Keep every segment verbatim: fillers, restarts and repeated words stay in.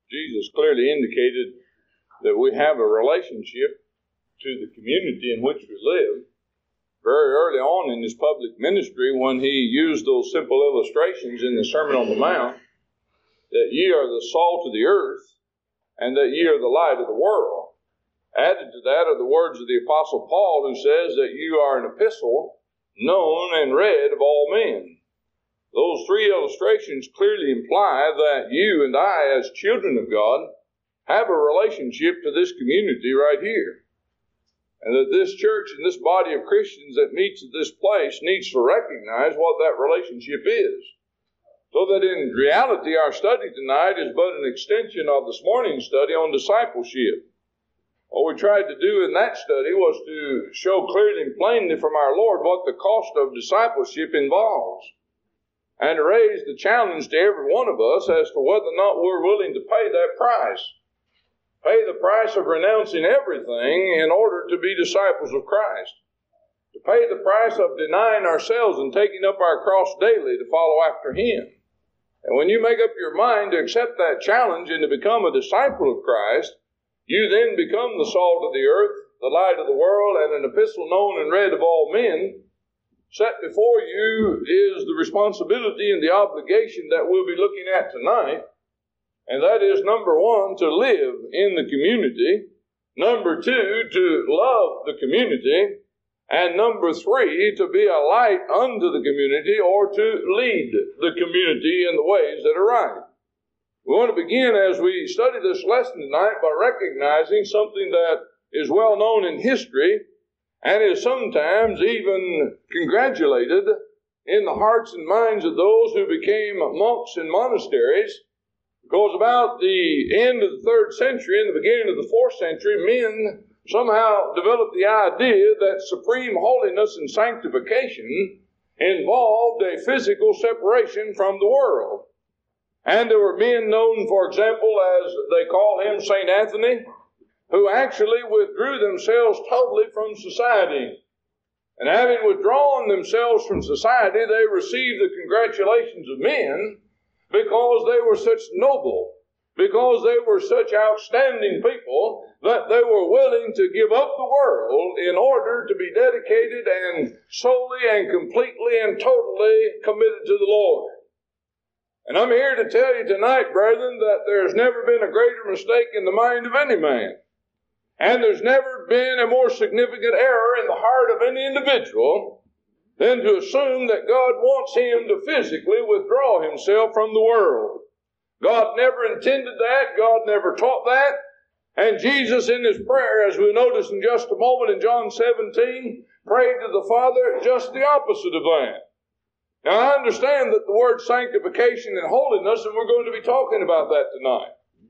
Jesus clearly indicated that we have a relationship to the community in which we live. Very early on in his public ministry, when he used those simple illustrations in the Sermon on the Mount, that ye are the salt of the earth, and that ye are the light of the world. Added to that are the words of the Apostle Paul, who says that you are an epistle known and read of all men. Those three illustrations clearly imply that you and I, as children of God, have a relationship to this community right here. And that this church and this body of Christians that meets at this place needs to recognize what that relationship is. So that in reality, our study tonight is but an extension of this morning's study on discipleship. What we tried to do in that study was to show clearly and plainly from our Lord what the cost of discipleship involves, and to raise the challenge to every one of us as to whether or not we're willing to pay that price. Pay the price of renouncing everything in order to be disciples of Christ. To pay the price of denying ourselves and taking up our cross daily to follow after Him. And when you make up your mind to accept that challenge and to become a disciple of Christ, you then become the salt of the earth, the light of the world, and an epistle known and read of all men. Set before you is the responsibility and the obligation that we'll be looking at tonight. And that is, number one, to live in the community. Number two, to love the community. And number three, to be a light unto the community, or to lead the community in the ways that are right. We want to begin as we study this lesson tonight by recognizing something that is well known in history and is sometimes even congratulated in the hearts and minds of those who became monks in monasteries. Because about the end of the third century and the beginning of the fourth century, men somehow developed the idea that supreme holiness and sanctification involved a physical separation from the world. And there were men known, for example, as they call him Saint Anthony, who actually withdrew themselves totally from society. And having withdrawn themselves from society, they received the congratulations of men because they were such noble, because they were such outstanding people, that they were willing to give up the world in order to be dedicated and solely and completely and totally committed to the Lord. And I'm here to tell you tonight, brethren, that there's never been a greater mistake in the mind of any man. And there's never been a more significant error in the heart of any individual than to assume that God wants him to physically withdraw himself from the world. God never intended that. God never taught that. And Jesus in His prayer, as we'll notice in just a moment in John seventeen, prayed to the Father just the opposite of that. Now, I understand that the word sanctification and holiness, and we're going to be talking about that tonight,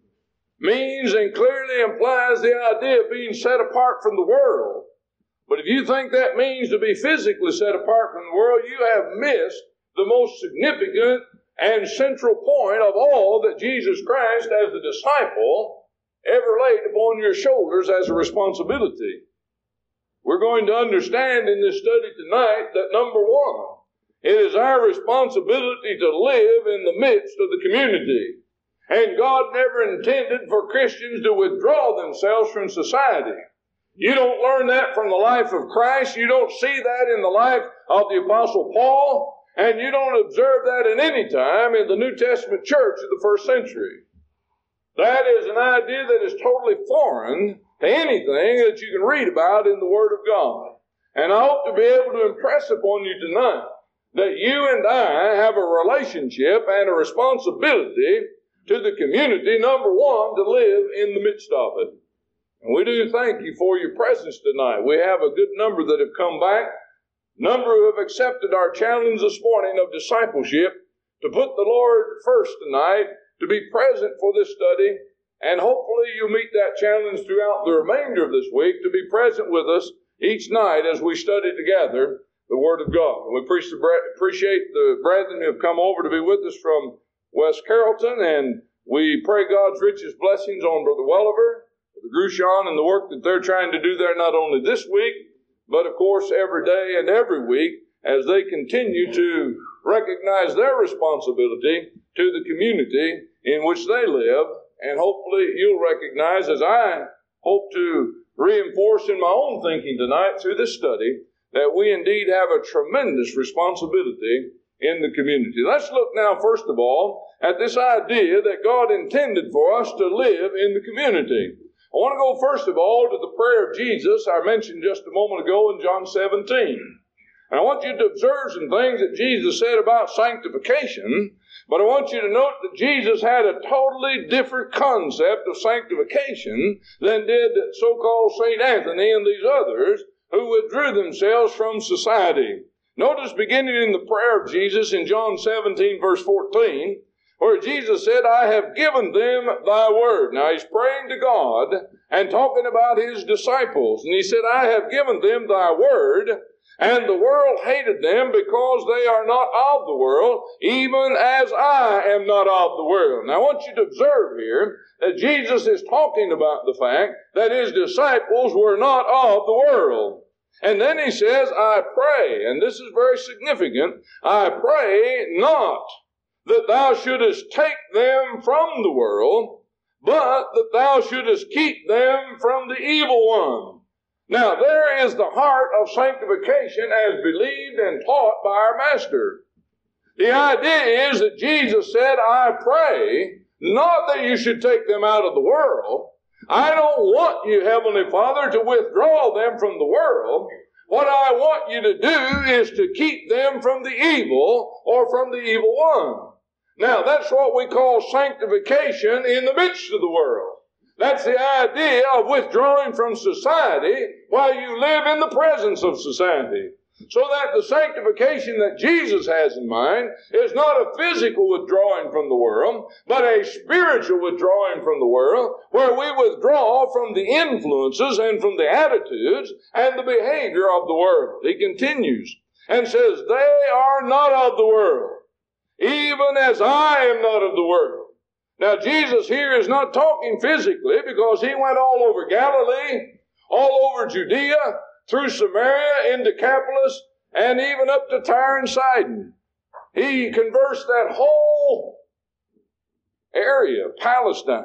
means and clearly implies the idea of being set apart from the world. But if you think that means to be physically set apart from the world, you have missed the most significant and central point of all that Jesus Christ, as a disciple, ever laid upon your shoulders as a responsibility. We're going to understand in this study tonight that, number one, it is our responsibility to live in the midst of the community. And God never intended for Christians to withdraw themselves from society. You don't learn that from the life of Christ. You don't see that in the life of the Apostle Paul. And you don't observe that at any time in the New Testament church of the first century. That is an idea that is totally foreign to anything that you can read about in the Word of God. And I hope to be able to impress upon you tonight that you and I have a relationship and a responsibility to the community, number one, to live in the midst of it. And we do thank you for your presence tonight. We have a good number that have come back, number who have accepted our challenge this morning of discipleship to put the Lord first tonight, to be present for this study, and hopefully you'll meet that challenge throughout the remainder of this week to be present with us each night as we study together the Word of God. And we appreciate the brethren who have come over to be with us from West Carrollton, and we pray God's richest blessings on Brother Welliver, Brother Grushon, and the work that they're trying to do there not only this week, but of course every day and every week as they continue to recognize their responsibility to the community in which they live and hopefully you'll recognize, as I hope to reinforce in my own thinking tonight through this study, that we indeed have a tremendous responsibility in the community. Let's look now, first of all, at this idea that God intended for us to live in the community. I want to go first of all to the prayer of Jesus I mentioned just a moment ago in John seventeen. And I want you to observe some things that Jesus said about sanctification, but I want you to note that Jesus had a totally different concept of sanctification than did so-called Saint Anthony and these others who withdrew themselves from society. Notice beginning in the prayer of Jesus in John seventeen, verse fourteen, where Jesus said, I have given them thy word. Now he's praying to God and talking about his disciples. And he said, I have given them thy word, and the world hated them because they are not of the world, even as I am not of the world. Now I want you to observe here that Jesus is talking about the fact that his disciples were not of the world. And then he says, I pray, and this is very significant, I pray not that thou shouldest take them from the world, but that thou shouldest keep them from the evil one. Now, there is the heart of sanctification as believed and taught by our Master. The idea is that Jesus said, I pray, not that you should take them out of the world. I don't want you, Heavenly Father, to withdraw them from the world. What I want you to do is to keep them from the evil or from the evil one. Now, that's what we call sanctification in the midst of the world. That's the idea of withdrawing from society while you live in the presence of society. So that the sanctification that Jesus has in mind is not a physical withdrawing from the world, but a spiritual withdrawing from the world, where we withdraw from the influences and from the attitudes and the behavior of the world. He continues and says, they are not of the world, even as I am not of the world. Now, Jesus here is not talking physically, because he went all over Galilee, all over Judea, through Samaria, into Decapolis, and even up to Tyre and Sidon. He conversed that whole area of Palestine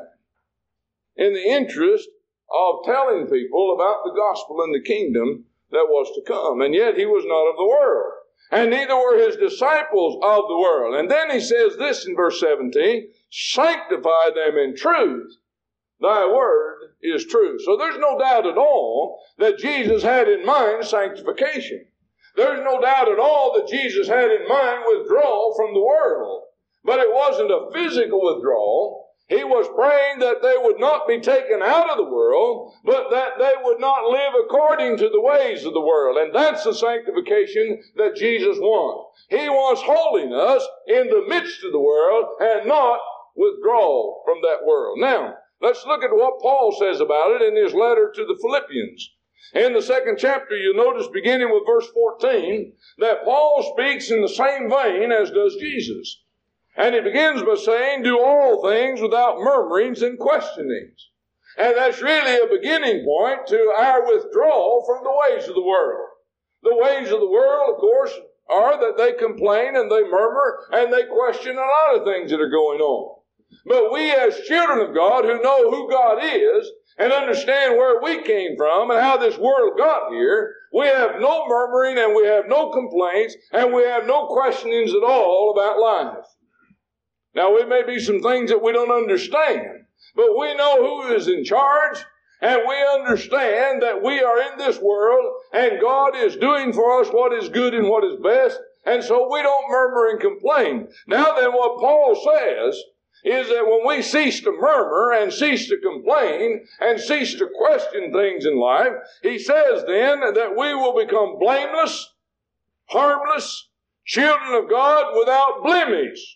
in the interest of telling people about the gospel and the kingdom that was to come. And yet he was not of the world. And neither were his disciples of the world. And then he says this in verse seventeen, sanctify them in truth. Thy word is true. So there's no doubt at all that Jesus had in mind sanctification. There's no doubt at all that Jesus had in mind withdrawal from the world. But it wasn't a physical withdrawal. He was praying that they would not be taken out of the world, but that they would not live according to the ways of the world. And that's the sanctification that Jesus wants. He wants holiness in the midst of the world and not withdrawal from that world. Now, let's look at what Paul says about it in his letter to the Philippians. In the second chapter, you'll notice, beginning with verse fourteen, that Paul speaks in the same vein as does Jesus. And he begins by saying, do all things without murmurings and questionings. And that's really a beginning point to our withdrawal from the ways of the world. The ways of the world, of course, are that they complain and they murmur and they question a lot of things that are going on. But we as children of God who know who God is and understand where we came from and how this world got here, we have no murmuring and we have no complaints and we have no questionings at all about life. Now, there may be some things that we don't understand, but we know who is in charge, and we understand that we are in this world, and God is doing for us what is good and what is best, and so we don't murmur and complain. Now then, what Paul says is that when we cease to murmur and cease to complain and cease to question things in life, he says then that we will become blameless, harmless, children of God without blemish.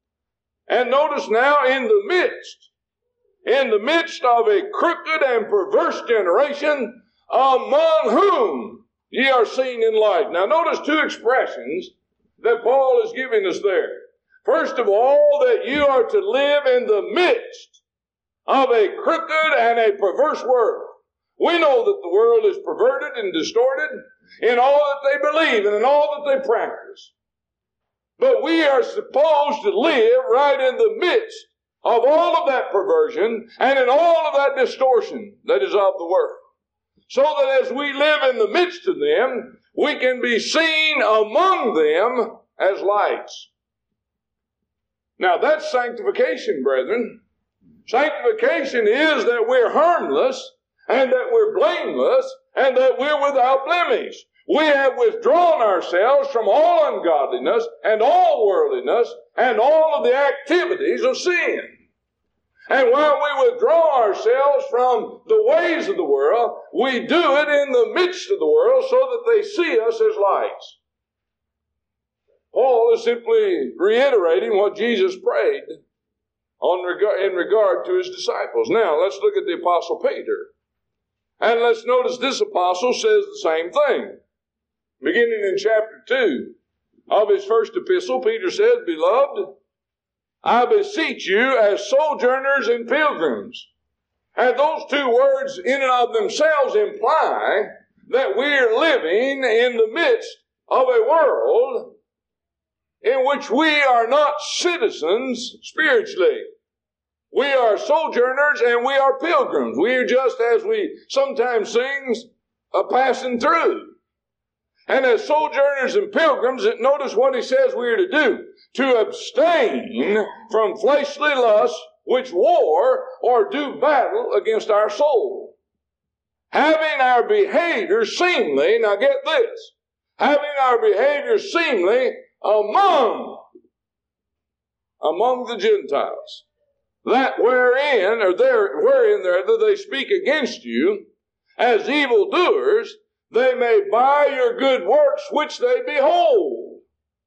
And notice now, in the midst, in the midst of a crooked and perverse generation, among whom ye are seen in light. Now notice two expressions that Paul is giving us there. First of all, that you are to live in the midst of a crooked and a perverse world. We know that the world is perverted and distorted in all that they believe and in all that they practice. But we are supposed to live right in the midst of all of that perversion and in all of that distortion that is of the world. So that as we live in the midst of them, we can be seen among them as lights. Now that's sanctification, brethren. Sanctification is that we're harmless and that we're blameless and that we're without blemish. We have withdrawn ourselves from all ungodliness and all worldliness and all of the activities of sin. And while we withdraw ourselves from the ways of the world, we do it in the midst of the world so that they see us as lights. Paul is simply reiterating what Jesus prayed on regard, in regard to his disciples. Now, let's look at the Apostle Peter. And let's notice this apostle says the same thing. Beginning in chapter two of his first epistle, Peter says, Beloved, I beseech you as sojourners and pilgrims. And those two words in and of themselves imply that we are living in the midst of a world in which we are not citizens spiritually. We are sojourners and we are pilgrims. We are just, as we sometimes sing, a passing through. And as sojourners and pilgrims, notice what he says we are to do. To abstain from fleshly lusts which war or do battle against our soul. Having our behavior seemly, now get this, having our behavior seemly among, among the Gentiles. That wherein, or there, wherein there, they speak against you as evildoers, they may buy your good works which they behold.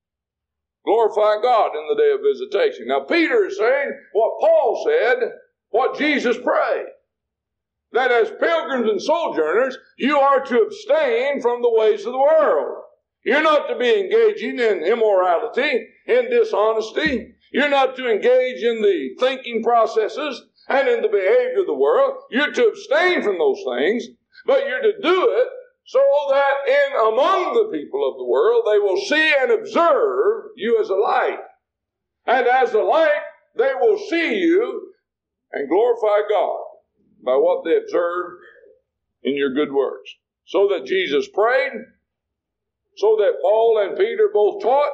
Glorify God in the day of visitation. Now Peter is saying what Paul said, what Jesus prayed. That as pilgrims and sojourners, you are to abstain from the ways of the world. You're not to be engaging in immorality, in dishonesty. You're not to engage in the thinking processes and in the behavior of the world. You're to abstain from those things, but you're to do it so that in among the people of the world they will see and observe you as a light. And as a light, they will see you and glorify God by what they observe in your good works. So that Jesus prayed, so that Paul and Peter both taught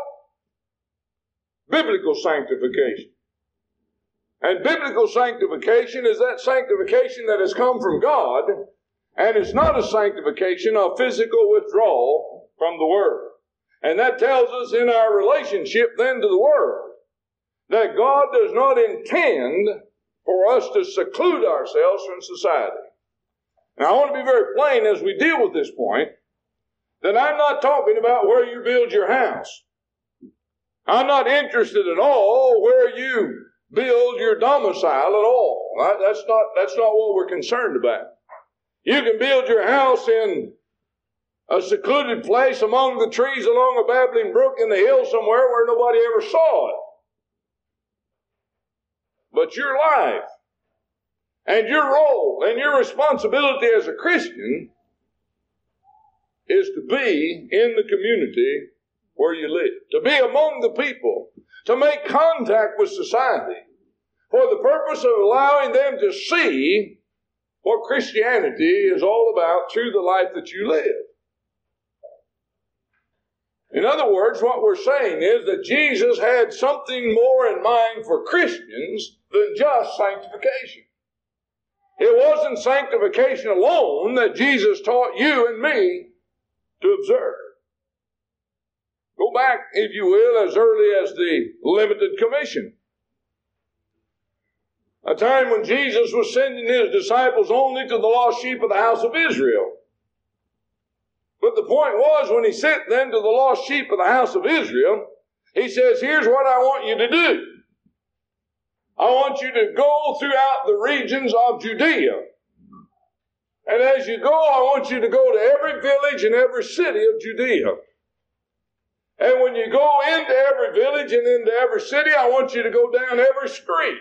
biblical sanctification. And biblical sanctification is that sanctification that has come from God, and it's not a sanctification of physical withdrawal from the world. And that tells us in our relationship then to the world that God does not intend for us to seclude ourselves from society. Now I want to be very plain as we deal with this point that I'm not talking about where you build your house. I'm not interested at all where you build your domicile at all. That's not, that's not what we're concerned about. You can build your house in a secluded place among the trees along a babbling brook in the hills somewhere where nobody ever saw it. But your life and your role and your responsibility as a Christian is to be in the community where you live, to be among the people, to make contact with society for the purpose of allowing them to see what Christianity is all about through the life that you live. In other words, what we're saying is that Jesus had something more in mind for Christians than just sanctification. It wasn't sanctification alone that Jesus taught you and me to observe. Go back, if you will, as early as the limited commission. A time when Jesus was sending his disciples only to the lost sheep of the house of Israel. But the point was, when he sent them to the lost sheep of the house of Israel, he says, here's what I want you to do. I want you to go throughout the regions of Judea. And as you go, I want you to go to every village and every city of Judea. And when you go into every village and into every city, I want you to go down every street.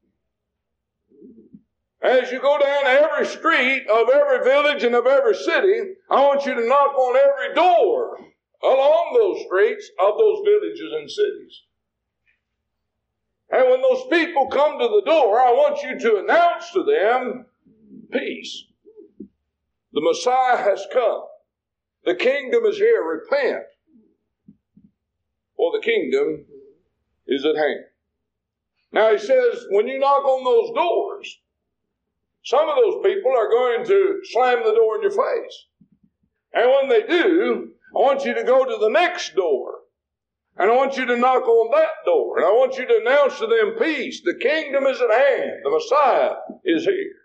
As you go down every street of every village and of every city, I want you to knock on every door along those streets of those villages and cities. And when those people come to the door, I want you to announce to them, peace. The Messiah has come. The kingdom is here. Repent, for the kingdom is at hand. Now he says, when you knock on those doors, some of those people are going to slam the door in your face. And when they do, I want you to go to the next door. And I want you to knock on that door. And I want you to announce to them, peace. The kingdom is at hand. The Messiah is here.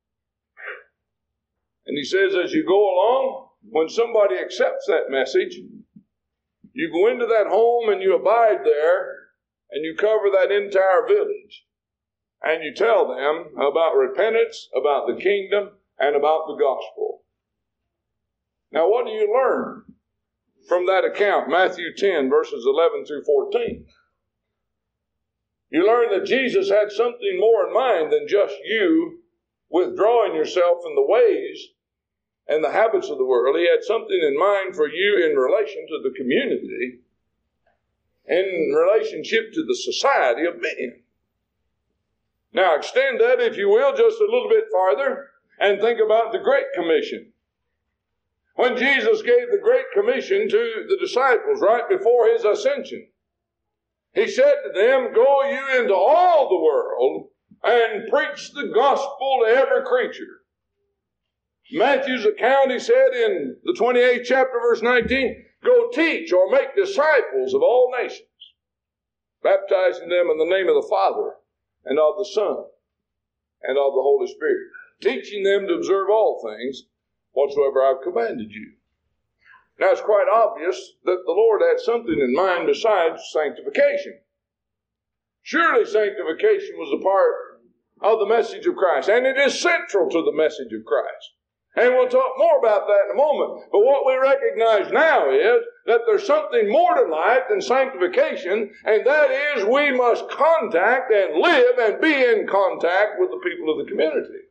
And he says, as you go along, when somebody accepts that message, you go into that home and you abide there, and you cover that entire village. And you tell them about repentance, about the kingdom, and about the gospel. Now, what do you learn from that account? Matthew ten, verses eleven through fourteen. You learn that Jesus had something more in mind than just you withdrawing yourself from the ways and the habits of the world. He had something in mind for you in relation to the community, in relationship to the society of men. Now, extend that, if you will, just a little bit farther and think about the Great Commission. When Jesus gave the Great Commission to the disciples right before his ascension, he said to them, go you into all the world and preach the gospel to every creature. Matthew's account, he said in the twenty-eighth chapter, verse nineteen, go teach or make disciples of all nations, baptizing them in the name of the Father and of the Son and of the Holy Spirit, teaching them to observe all things whatsoever I've commanded you. Now, it's quite obvious that the Lord had something in mind besides sanctification. Surely sanctification was a part of the message of Christ, and it is central to the message of Christ. And we'll talk more about that in a moment. But what we recognize now is that there's something more to life than sanctification, and that is we must contact and live and be in contact with the people of the community.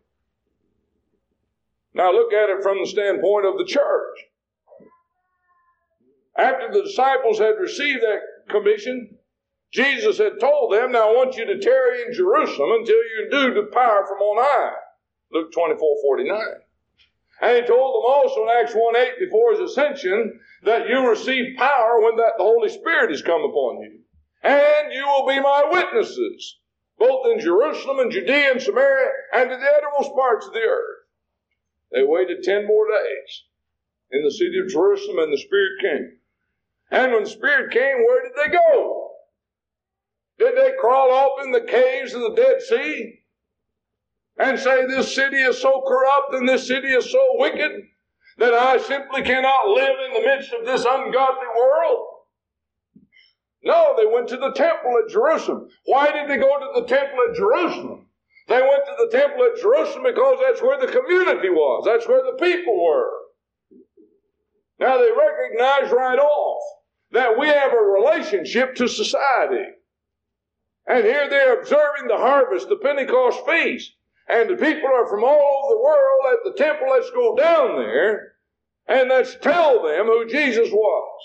Now look at it from the standpoint of the church. After the disciples had received that commission, Jesus had told them, now I want you to tarry in Jerusalem until you do the power from on high. Luke twenty-four forty-nine. And he told them also in Acts one eight, before his ascension, that you receive power when that the Holy Spirit has come upon you. And you will be my witnesses, both in Jerusalem and Judea and Samaria and to the uttermost parts of the earth. They waited ten more days in the city of Jerusalem, and the Spirit came. And when the Spirit came, where did they go? Did they crawl off in the caves of the Dead Sea and say, this city is so corrupt and this city is so wicked that I simply cannot live in the midst of this ungodly world? No, they went to the temple at Jerusalem. Why did they go to the temple at Jerusalem? They went to the temple at Jerusalem because that's where the community was. That's where the people were. Now they recognize right off that we have a relationship to society. And here they're observing the harvest, the Pentecost feast. And the people are from all over the world at the temple. Let's go down there and let's tell them who Jesus was.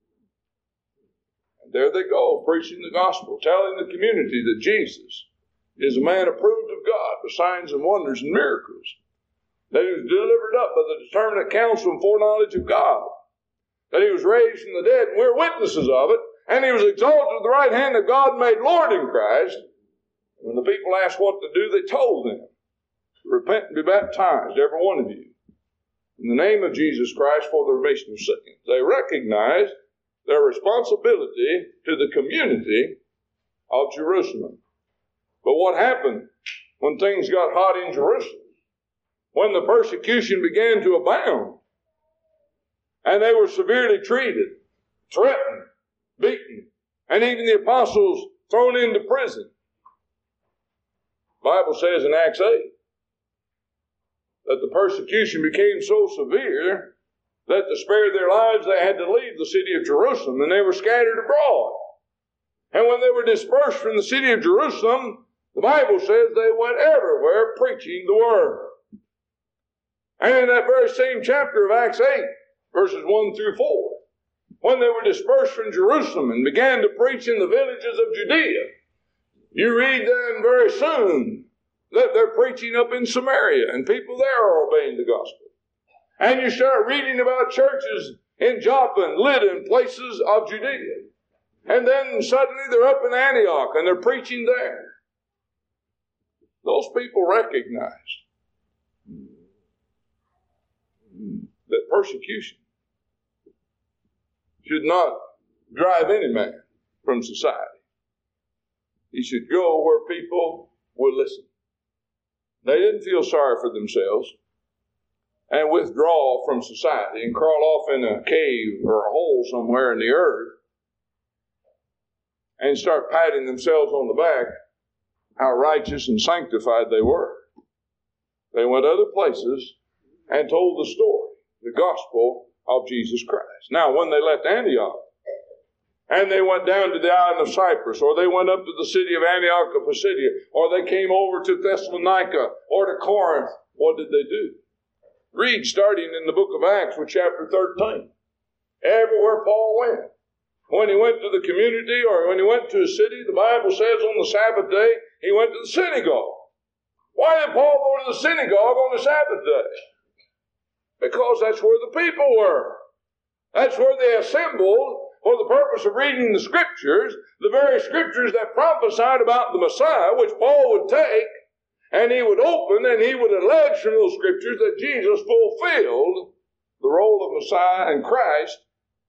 And there they go, preaching the gospel, telling the community that Jesus is a man approved of God with signs and wonders and miracles, that he was delivered up by the determinate counsel and foreknowledge of God, that he was raised from the dead, and we're witnesses of it, and he was exalted at the right hand of God, made Lord in Christ. When the people asked what to do, they told them, repent and be baptized, every one of you, in the name of Jesus Christ for the remission of sins. They recognized their responsibility to the community of Jerusalem. But what happened when things got hot in Jerusalem? When the persecution began to abound, and they were severely treated, threatened, beaten, and even the apostles thrown into prison. The Bible says in Acts eight that the persecution became so severe that to spare their lives they had to leave the city of Jerusalem, and they were scattered abroad. And when they were dispersed from the city of Jerusalem, the Bible says they went everywhere preaching the word. And in that very same chapter of Acts eight, verses one through four, when they were dispersed from Jerusalem and began to preach in the villages of Judea, You read then very soon that they're preaching up in Samaria, and people there are obeying the gospel. And you start reading about churches in Joppa and Lydda and places of Judea. And then suddenly they're up in Antioch and they're preaching there. Those people recognized that persecution should not drive any man from society. He should go where people will listen. They didn't feel sorry for themselves and withdraw from society and crawl off in a cave or a hole somewhere in the earth and start patting themselves on the back how righteous and sanctified they were. They went other places and told the story, the gospel of Jesus Christ. Now, when they left Antioch, and they went down to the island of Cyprus, or they went up to the city of Antioch of Pisidia, or they came over to Thessalonica, or to Corinth, what did they do? Read starting in the book of Acts with chapter thirteen. Everywhere Paul went. When he went to the community or when he went to a city, the Bible says on the Sabbath day, he went to the synagogue. Why did Paul go to the synagogue on the Sabbath day? Because that's where the people were. That's where they assembled for the purpose of reading the Scriptures, the very Scriptures that prophesied about the Messiah, which Paul would take, and he would open and he would allege from those Scriptures that Jesus fulfilled the role of Messiah and Christ,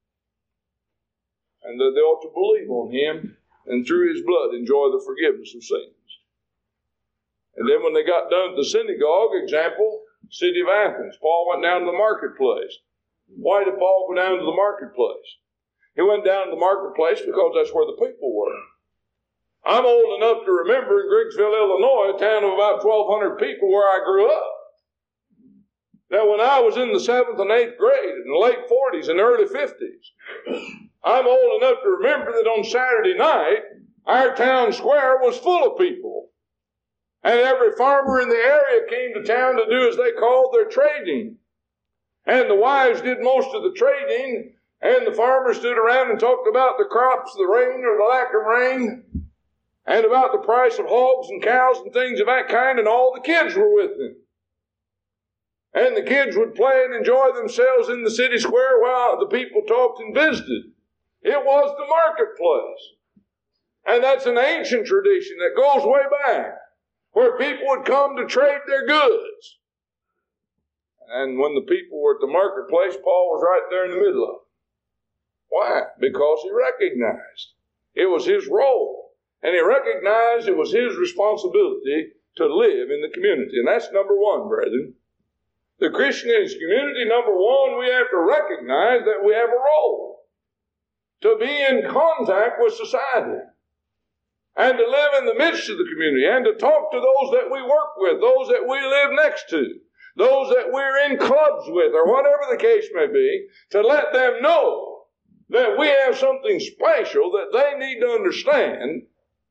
and that they ought to believe on him and through his blood enjoy the forgiveness of sins. And then when they got done at the synagogue, example, city of Athens, Paul went down to the marketplace. Why did Paul go down to the marketplace? He went down to the marketplace because that's where the people were. I'm old enough to remember in Griggsville, Illinois, a town of about twelve hundred people where I grew up. Now, when I was in the seventh and eighth grade, in the late forties and early fifties, I'm old enough to remember that on Saturday night, our town square was full of people. And every farmer in the area came to town to do as they called their trading. And the wives did most of the trading, and the farmers stood around and talked about the crops, the rain or the lack of rain, and about the price of hogs and cows and things of that kind, and all the kids were with them. And the kids would play and enjoy themselves in the city square while the people talked and visited. It was the marketplace. And that's an ancient tradition that goes way back, where people would come to trade their goods. And when the people were at the marketplace, Paul was right there in the middle of it. Why? Because he recognized it was his role. And he recognized it was his responsibility to live in the community. And that's number one, brethren. The Christian in his community, number one, we have to recognize that we have a role. To be in contact with society. And to live in the midst of the community. And to talk to those that we work with. Those that we live next to. Those that we're in clubs with. Or whatever the case may be. To let them know that we have something special that they need to understand.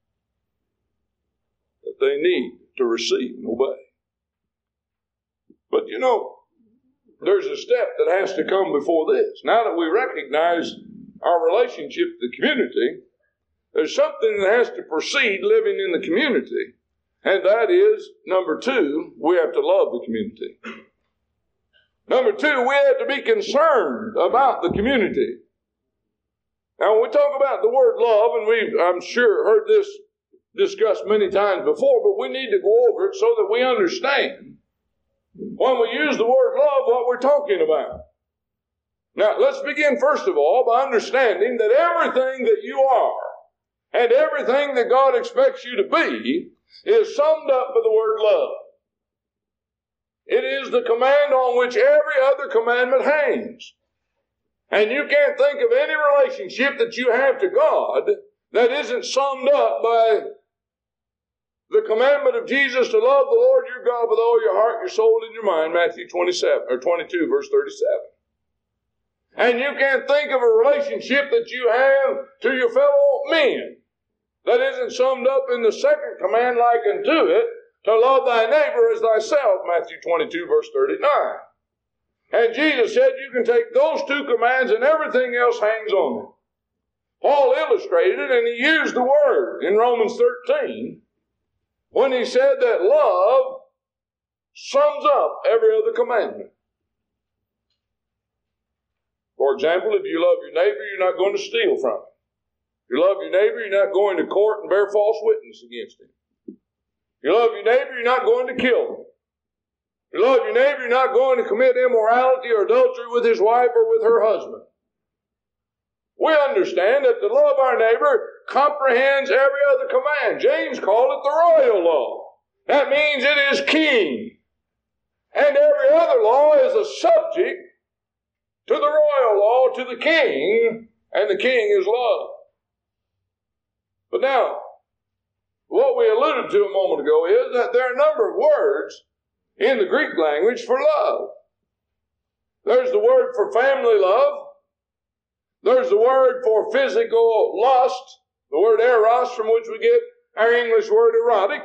That they need to receive and obey. But you know, there's a step that has to come before this. Now that we recognize our relationship to the community, there's something that has to precede living in the community. And that is, number two, we have to love the community. Number two, we have to be concerned about the community. Now, when we talk about the word love, and we've, I'm sure, heard this discussed many times before, but we need to go over it so that we understand when we use the word love what we're talking about. Now, let's begin first of all by understanding that everything that you are and everything that God expects you to be is summed up by the word love. It is the command on which every other commandment hangs. And you can't think of any relationship that you have to God that isn't summed up by the commandment of Jesus to love the Lord your God with all your heart, your soul, and your mind, Matthew twenty-seven or twenty-two, verse thirty-seven. And you can't think of a relationship that you have to your fellow men that isn't summed up in the second command like unto it, to love thy neighbor as thyself, Matthew twenty-two, verse thirty-nine. And Jesus said you can take those two commands and everything else hangs on them. Paul illustrated it, and he used the word in Romans thirteen when he said that love sums up every other commandment. For example, if you love your neighbor, you're not going to steal from him. If you love your neighbor, you're not going to court and bear false witness against him. If you love your neighbor, you're not going to kill him. If you love your neighbor, you're not going to commit immorality or adultery with his wife or with her husband. We understand that to love our neighbor comprehends every other command. James called it the royal law. That means it is king. And every other law is a subject to the royal law, to the king, and the king is love. But now, what we alluded to a moment ago is that there are a number of words in the Greek language for love. There's the word for family love. There's the word for physical lust, the word eros, from which we get our English word erotic.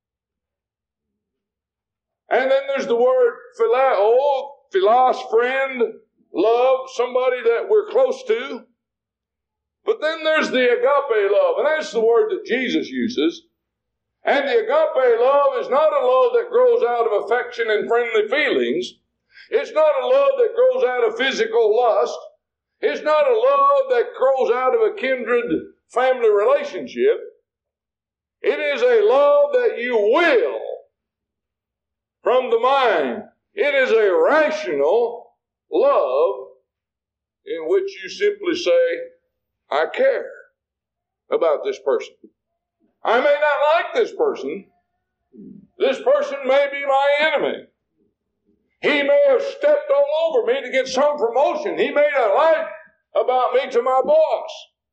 And then there's the word phileo, philos, friend, love, somebody that we're close to. But then there's the agape love, and that's the word that Jesus uses. And the agape love is not a love that grows out of affection and friendly feelings. It's not a love that grows out of physical lust. It's not a love that grows out of a kindred family relationship. It is a love that you will from the mind. It is a rational love in which you simply say, I care about this person. I may not like this person. This person may be my enemy. He may have stepped all over me to get some promotion. He may not like about me to my boss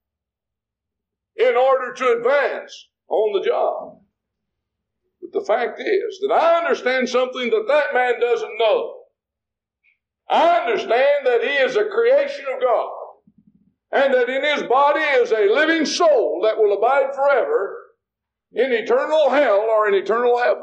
in order to advance on the job. But the fact is that I understand something that that man doesn't know. I understand that he is a creation of God, and that in his body is a living soul that will abide forever in eternal hell or in eternal heaven.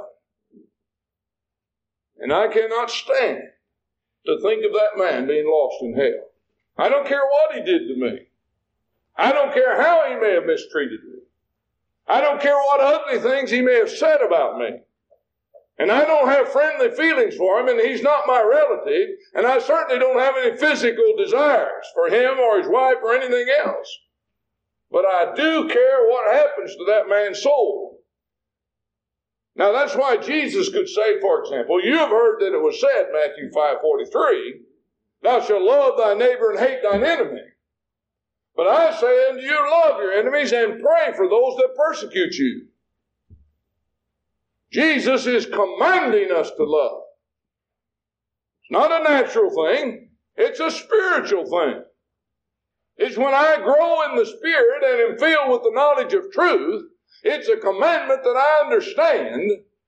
And I cannot stand to think of that man being lost in hell. I don't care what he did to me. I don't care how he may have mistreated me. I don't care what ugly things he may have said about me. And I don't have friendly feelings for him, and he's not my relative, and I certainly don't have any physical desires for him or his wife or anything else. But I do care what happens to that man's soul. Now that's why Jesus could say, for example, you have heard that it was said, Matthew five forty-three, thou shalt love thy neighbor and hate thine enemy. But I say unto you, love your enemies and pray for those that persecute you. Jesus is commanding us to love. It's not a natural thing. It's a spiritual thing. It's when I grow in the Spirit and am filled with the knowledge of truth, it's a commandment that I understand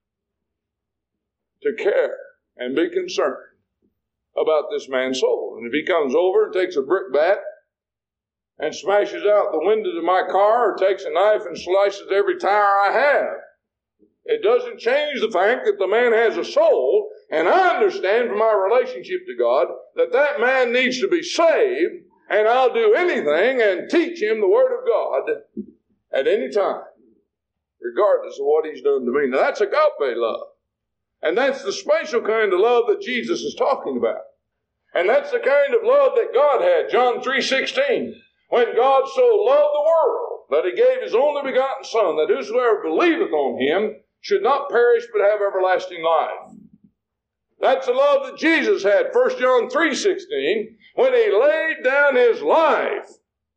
to care and be concerned about this man's soul. And if he comes over and takes a brick bat and smashes out the windows of my car or takes a knife and slices every tire I have, it doesn't change the fact that the man has a soul, and I understand from my relationship to God that that man needs to be saved, and I'll do anything and teach him the Word of God at any time, regardless of what he's done to me. Now that's agape love. And that's the special kind of love that Jesus is talking about. And that's the kind of love that God had. John three sixteen. When God so loved the world that he gave his only begotten Son, that whosoever believeth on him should not perish but have everlasting life. That's the love that Jesus had. First John three sixteen. When he laid down his life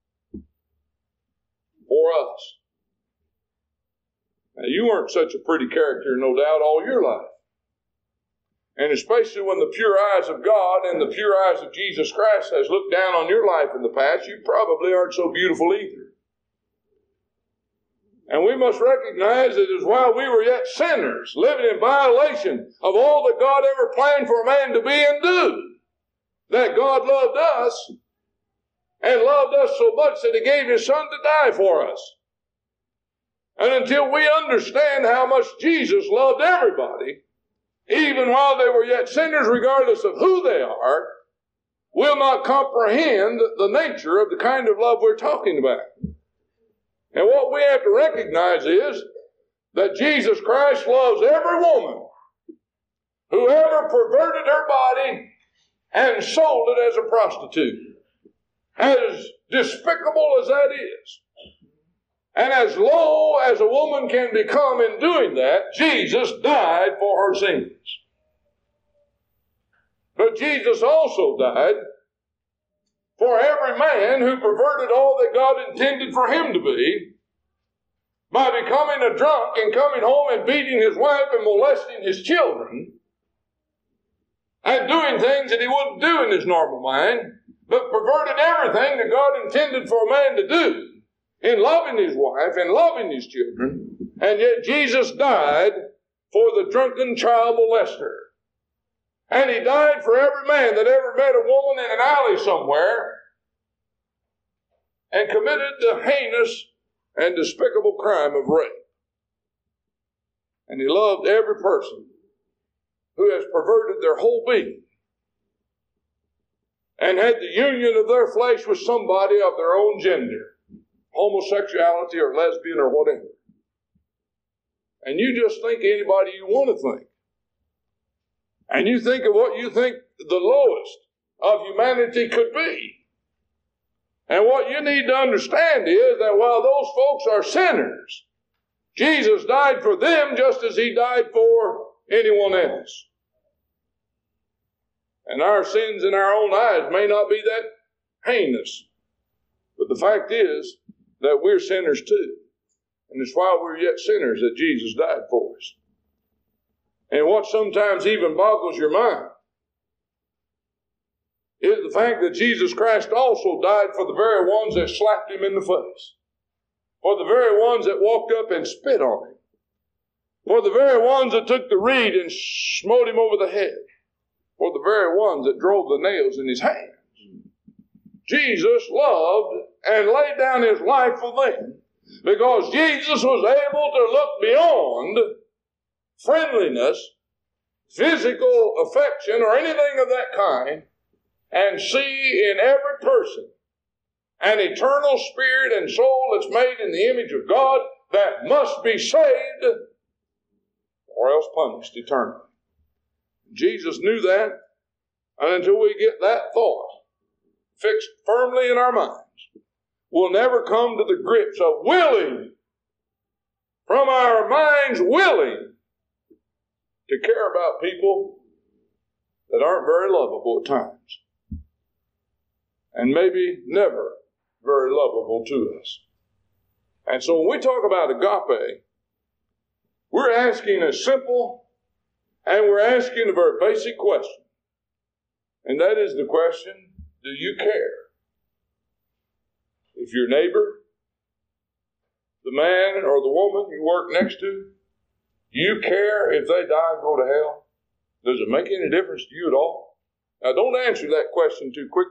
for us. Now, you weren't such a pretty character, no doubt, all your life. And especially when the pure eyes of God and the pure eyes of Jesus Christ has looked down on your life in the past, you probably aren't so beautiful either. And we must recognize that it is while we were yet sinners, living in violation of all that God ever planned for a man to be and do, that God loved us and loved us so much that he gave his Son to die for us. And until we understand how much Jesus loved everybody, even while they were yet sinners, regardless of who they are, will not comprehend the nature of the kind of love we're talking about. And what we have to recognize is that Jesus Christ loves every woman who ever perverted her body and sold it as a prostitute. As despicable as that is, and as low as a woman can become in doing that, Jesus died for her sins. But Jesus also died for every man who perverted all that God intended for him to be by becoming a drunk and coming home and beating his wife and molesting his children and doing things that he wouldn't do in his normal mind, but perverted everything that God intended for a man to do in loving his wife and loving his children. And yet Jesus died for the drunken child molester. And he died for every man that ever met a woman in an alley somewhere and committed the heinous and despicable crime of rape. And he loved every person who has perverted their whole being and had the union of their flesh with somebody of their own gender, homosexuality or lesbian or whatever. And you just think anybody you want to think. And you think of what you think the lowest of humanity could be. And what you need to understand is that while those folks are sinners, Jesus died for them just as he died for anyone else. And our sins in our own eyes may not be that heinous. But the fact is that we're sinners too. And it's while we're yet sinners that Jesus died for us. And what sometimes even boggles your mind is the fact that Jesus Christ also died for the very ones that slapped him in the face, for the very ones that walked up and spit on him, for the very ones that took the reed and smote him over the head, for the very ones that drove the nails in his hands. Jesus loved and laid down his life for them because Jesus was able to look beyond friendliness, physical affection, or anything of that kind, and see in every person an eternal spirit and soul that's made in the image of God that must be saved or else punished eternally. Jesus knew that, and until we get that thought fixed firmly in our minds, we'll never come to the grips of willing, from our minds willing, to care about people that aren't very lovable at times. And maybe never very lovable to us. And so when we talk about agape, we're asking a simple and we're asking a very basic question. And that is the question, do you care? If your neighbor, the man or the woman you work next to, do you care if they die and go to hell? Does it make any difference to you at all? Now don't answer that question too quickly.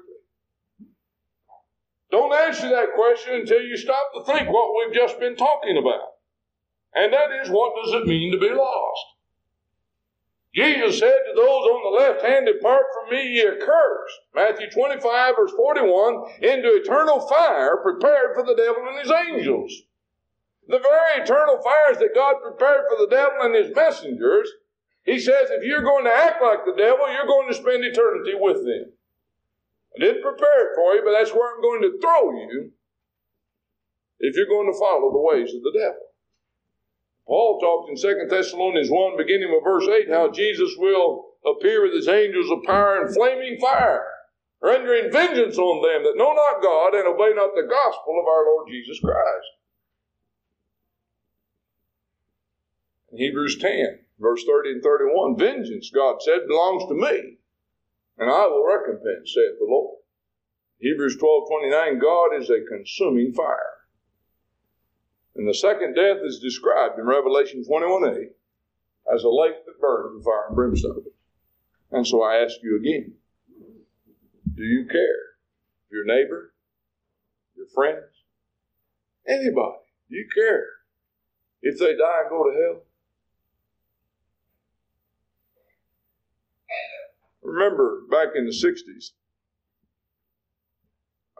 Don't answer that question until you stop to think what we've just been talking about. And that is, what does it mean to be lost? Jesus said to those on the left hand, depart from me, ye accursed. Matthew twenty-five, verse forty-one, into eternal fire prepared for the devil and his angels. The very eternal fires that God prepared for the devil and his messengers, he says if you're going to act like the devil, you're going to spend eternity with them. I didn't prepare it for you, but that's where I'm going to throw you if you're going to follow the ways of the devil. Paul talked in Second Thessalonians one, beginning with verse eight, how Jesus will appear with his angels of power and flaming fire, rendering vengeance on them that know not God and obey not the gospel of our Lord Jesus Christ. In Hebrews ten, verse thirty and thirty-one, vengeance, God said, belongs to me, and I will recompense, saith the Lord. Hebrews twelve twenty-nine, God is a consuming fire. And the second death is described in Revelation twenty-one eight as a lake that burns with fire and brimstone. And so I ask you again, do you care? Your neighbor? Your friends? Anybody? Do you care if they die and go to hell? Remember back in the sixties,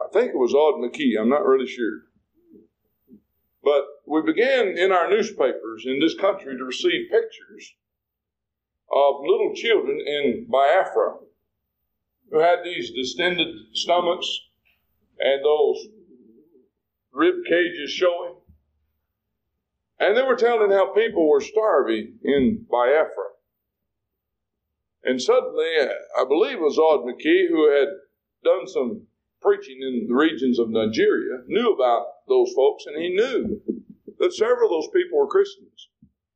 I think it was Aud McKee, I'm not really sure. But we began in our newspapers in this country to receive pictures of little children in Biafra who had these distended stomachs and those rib cages showing. And they were telling how people were starving in Biafra. And suddenly, I believe it was Aud McKee, who had done some preaching in the regions of Nigeria, knew about those folks, and he knew that several of those people were Christians.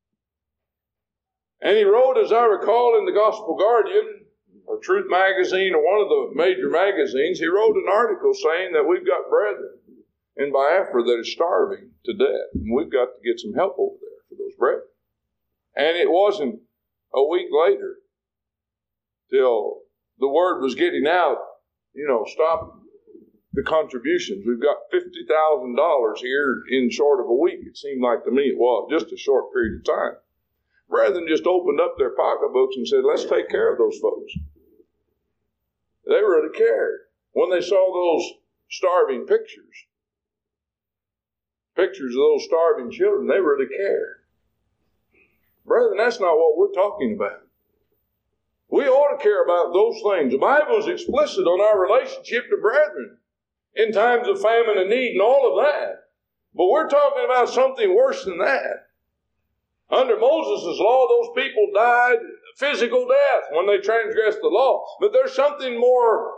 And he wrote, as I recall, in the Gospel Guardian, or Truth Magazine, or one of the major magazines, he wrote an article saying that we've got brethren in Biafra that is starving to death, and we've got to get some help over there for those brethren. And it wasn't a week later till the word was getting out, you know, stop the contributions. We've got fifty thousand dollars here in short of a week. It seemed like to me it was just a short period of time. Brethren just opened up their pocketbooks and said, let's take care of those folks. They really cared. When they saw those starving pictures, pictures of those starving children, they really cared. Brethren, that's not what we're talking about. We ought to care about those things. The Bible is explicit on our relationship to brethren in times of famine and need and all of that. But we're talking about something worse than that. Under Moses' law, those people died physical death when they transgressed the law. But there's something more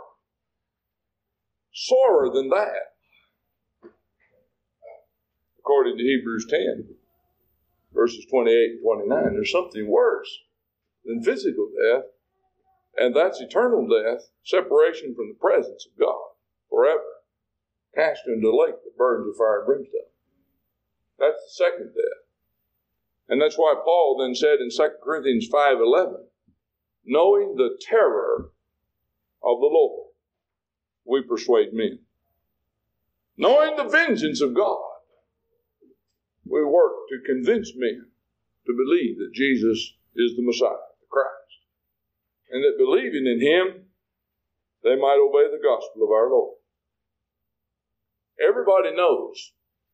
sorer than that. According to Hebrews ten, verses twenty-eight and twenty-nine, there's something worse than physical death, and that's eternal death, separation from the presence of God forever, cast into the lake that burns with fire and brimstone. That's the second death. And that's why Paul then said in Second Corinthians five eleven, knowing the terror of the Lord, we persuade men. Knowing the vengeance of God, we work to convince men to believe that Jesus is the Messiah, the Christ, and that believing in Him, they might obey the gospel of our Lord. Everybody knows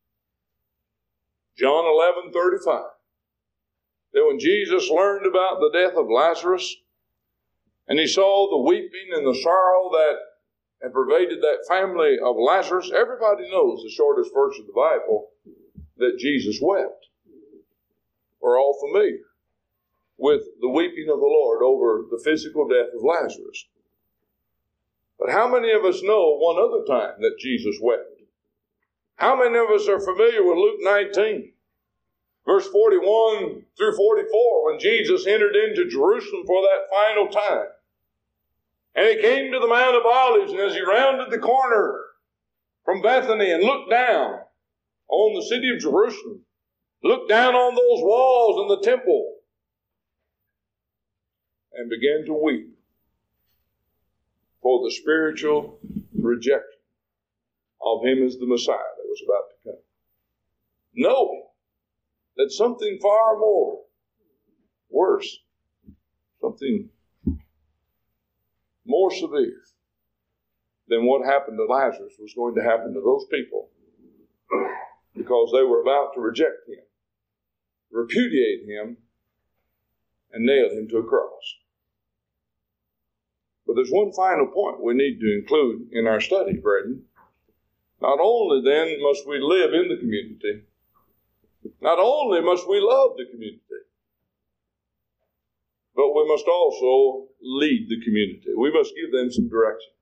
John eleven thirty-five. That when Jesus learned about the death of Lazarus, and he saw the weeping and the sorrow that had pervaded that family of Lazarus, everybody knows the shortest verse of the Bible, that Jesus wept. We're all familiar with the weeping of the Lord over the physical death of Lazarus. But how many of us know one other time that Jesus wept? How many of us are familiar with Luke nineteen? Verse forty-one through forty-four, when Jesus entered into Jerusalem for that final time. And he came to the Mount of Olives, and as he rounded the corner from Bethany and looked down on the city of Jerusalem, looked down on those walls and the temple, and began to weep for the spiritual rejection of him as the Messiah that was about to come. Knowing that something far more worse, something more severe than what happened to Lazarus was going to happen to those people, because they were about to reject him, repudiate him, and nail him to a cross. But there's one final point we need to include in our study, brethren. Not only then must we live in the community, not only must we love the community, but we must also lead the community. We must give them some direction.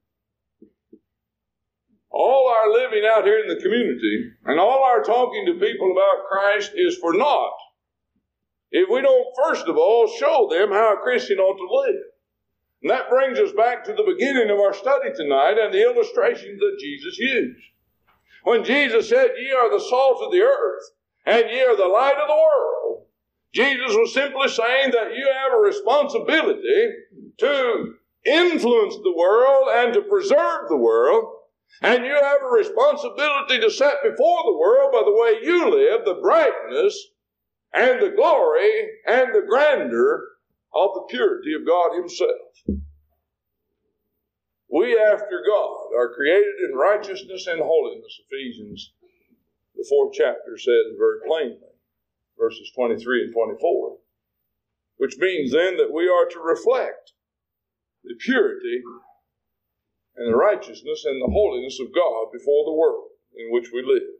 All our living out here in the community and all our talking to people about Christ is for naught if we don't first of all show them how a Christian ought to live. And that brings us back to the beginning of our study tonight and the illustrations that Jesus used. When Jesus said, "Ye are the salt of the earth, and ye are the light of the world," Jesus was simply saying that you have a responsibility to influence the world and to preserve the world, and you have a responsibility to set before the world by the way you live the brightness and the glory and the grandeur of the purity of God Himself. We after God are created in righteousness and holiness. Ephesians, the fourth chapter, says very plainly, verses twenty-three and twenty-four, which means then that we are to reflect the purity and the righteousness and the holiness of God before the world in which we live.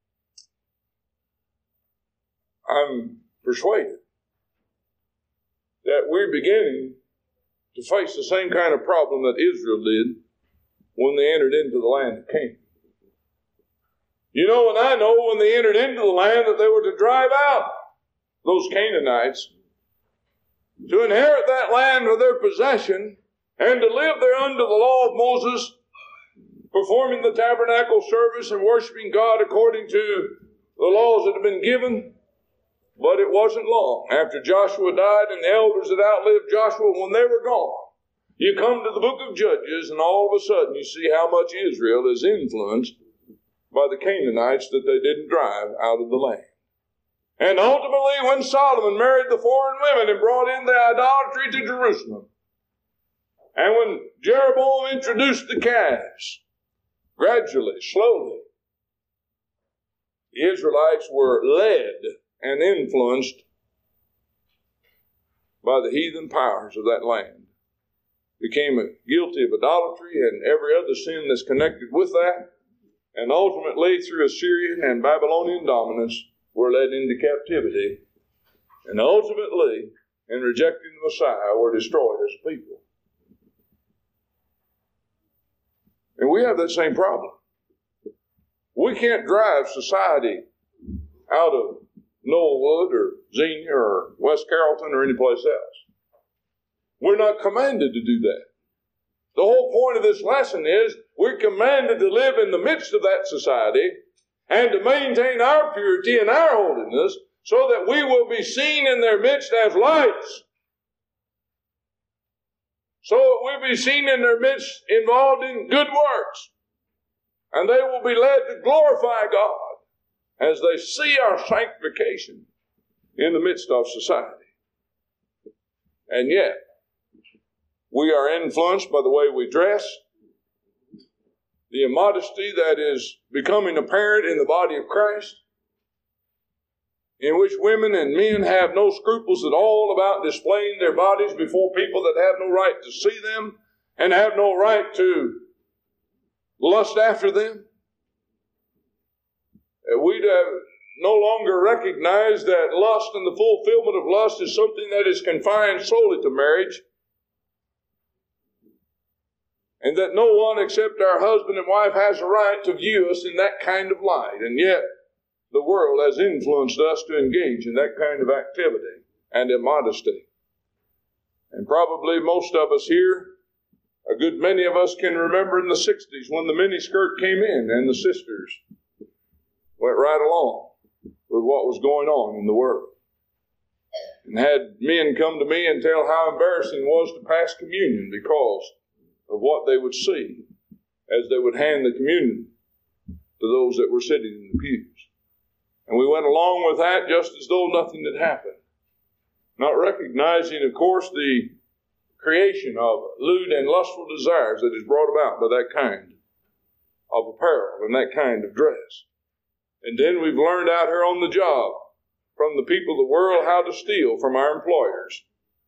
I'm persuaded that we're beginning to face the same kind of problem that Israel did when they entered into the land of Canaan. You know, and I know when they entered into the land that they were to drive out those Canaanites, to inherit that land for their possession, and to live there under the law of Moses, performing the tabernacle service and worshiping God according to the laws that have been given. But it wasn't long. After Joshua died and the elders had outlived Joshua, when they were gone, you come to the book of Judges, and all of a sudden you see how much Israel is influenced by the Canaanites that they didn't drive out of the land. And ultimately, when Solomon married the foreign women and brought in the idolatry to Jerusalem, and when Jeroboam introduced the calves, gradually, slowly, the Israelites were led and influenced by the heathen powers of that land, became guilty of idolatry and every other sin that's connected with that, and ultimately through Assyrian and Babylonian dominance were led into captivity, and ultimately, in rejecting the Messiah, were destroyed as a people. And we have that same problem. We can't drive society out of Knollwood or Xenia or West Carrollton or any place else. We're not commanded to do that. The whole point of this lesson is we're commanded to live in the midst of that society and to maintain our purity and our holiness so that we will be seen in their midst as lights. So that we'll be seen in their midst involved in good works. And they will be led to glorify God as they see our sanctification in the midst of society. And yet, we are influenced by the way we dress, the immodesty that is becoming apparent in the body of Christ, in which women and men have no scruples at all about displaying their bodies before people that have no right to see them and have no right to lust after them. We no longer recognize that lust and the fulfillment of lust is something that is confined solely to marriage, and that no one except our husband and wife has a right to view us in that kind of light. And yet, the world has influenced us to engage in that kind of activity and immodesty. And probably most of us here, a good many of us can remember in the sixties when the miniskirt came in and the sisters went right along with what was going on in the world. And had men come to me and tell how embarrassing it was to pass communion because of what they would see as they would hand the communion to those that were sitting in the pews. And we went along with that just as though nothing had happened, not recognizing, of course, the creation of lewd and lustful desires that is brought about by that kind of apparel and that kind of dress. And then we've learned out here on the job from the people of the world how to steal from our employers.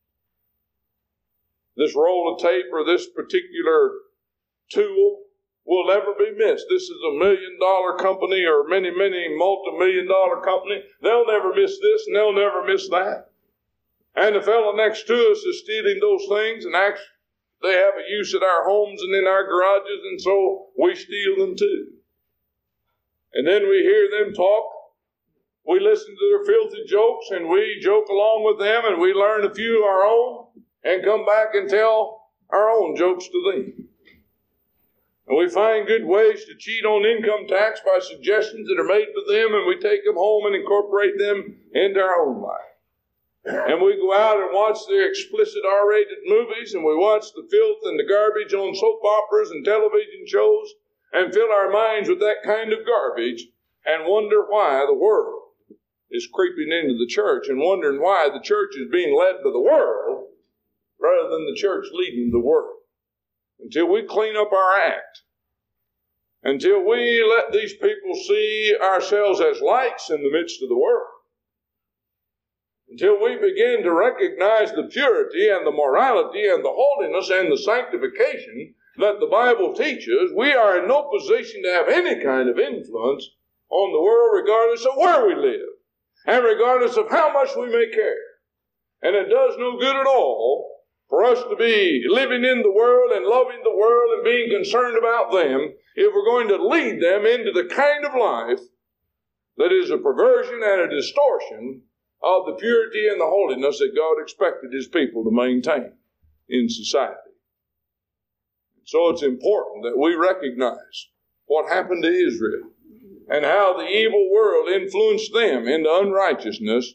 This roll of tape or this particular tool will never be missed. This is a million dollar company or many, many multi-million dollar company. They'll never miss this and they'll never miss that. And the fellow next to us is stealing those things, and actually they have a use at our homes and in our garages, and so we steal them too. And then we hear them talk. We listen to their filthy jokes, and we joke along with them, and we learn a few of our own, and come back and tell our own jokes to them. And we find good ways to cheat on income tax by suggestions that are made to them, and we take them home and incorporate them into our own life. And we go out and watch the explicit R-rated movies, and we watch the filth and the garbage on soap operas and television shows, and fill our minds with that kind of garbage, and wonder why the world is creeping into the church, and wondering why the church is being led by the world rather than the church leading the world. until we clean up our act, until we let these people see ourselves as lights in the midst of the world, until we begin to recognize the purity and the morality and the holiness and the sanctification that the Bible teaches, we are in no position to have any kind of influence on the world regardless of where we live and regardless of how much we may care. And it does no good at all for us to be living in the world and loving the world and being concerned about them if we're going to lead them into the kind of life that is a perversion and a distortion of the purity and the holiness that God expected His people to maintain in society. So it's important that we recognize what happened to Israel and how the evil world influenced them into unrighteousness,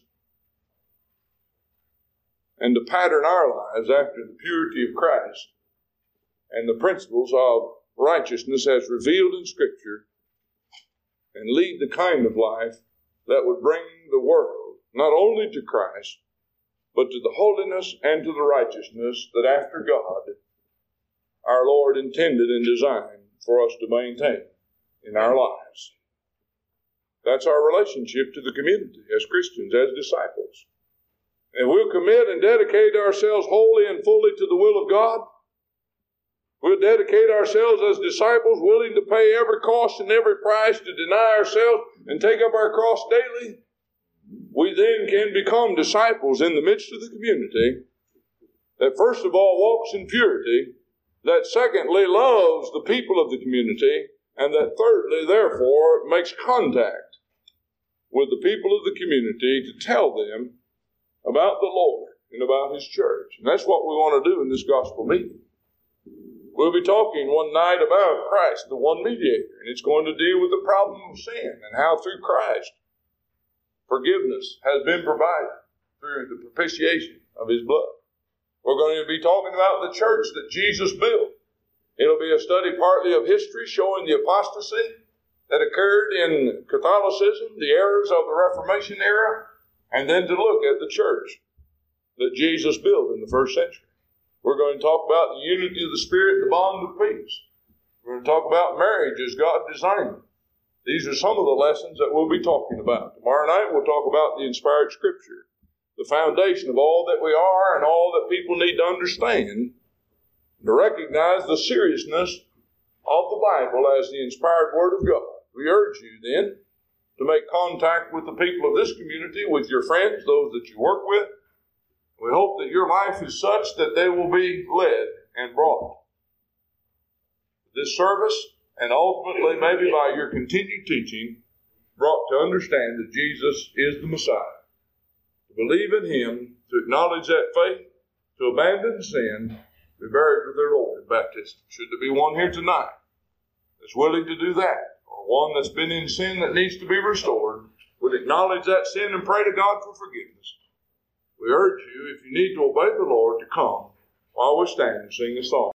and to pattern our lives after the purity of Christ and the principles of righteousness as revealed in Scripture, and lead the kind of life that would bring the world not only to Christ, but to the holiness and to the righteousness that after God, our Lord intended and designed for us to maintain in our lives. That's our relationship to the community as Christians, as disciples. And we'll commit and dedicate ourselves wholly and fully to the will of God. We'll dedicate ourselves as disciples, willing to pay every cost and every price to deny ourselves and take up our cross daily. We then can become disciples in the midst of the community that first of all walks in purity, that secondly loves the people of the community, and that thirdly, therefore, makes contact with the people of the community to tell them about the Lord and about His church. And that's what we want to do in this gospel meeting. We'll be talking one night about Christ, the one mediator, and it's going to deal with the problem of sin and how through Christ forgiveness has been provided through the propitiation of His blood. We're going to be talking about the church that Jesus built. It'll be a study partly of history showing the apostasy that occurred in Catholicism, the errors of the Reformation era, and then to look at the church that Jesus built in the first century. We're going to talk about the unity of the Spirit, the bond of peace. We're going to talk about marriage as God designed it. These are some of the lessons that we'll be talking about. Tomorrow night we'll talk about the inspired Scripture, the foundation of all that we are and all that people need to understand, to recognize the seriousness of the Bible as the inspired Word of God. We urge you then to make contact with the people of this community, with your friends, those that you work with. We hope that your life is such that they will be led and brought to this service, and ultimately, maybe by your continued teaching, brought to understand that Jesus is the Messiah. To believe in Him, to acknowledge that faith, to abandon sin, be buried with their Lord in baptism. Should there be one here tonight that's willing to do that, or one that's been in sin that needs to be restored, would acknowledge that sin and pray to God for forgiveness, we urge you, if you need to obey the Lord, to come while we stand and sing a song.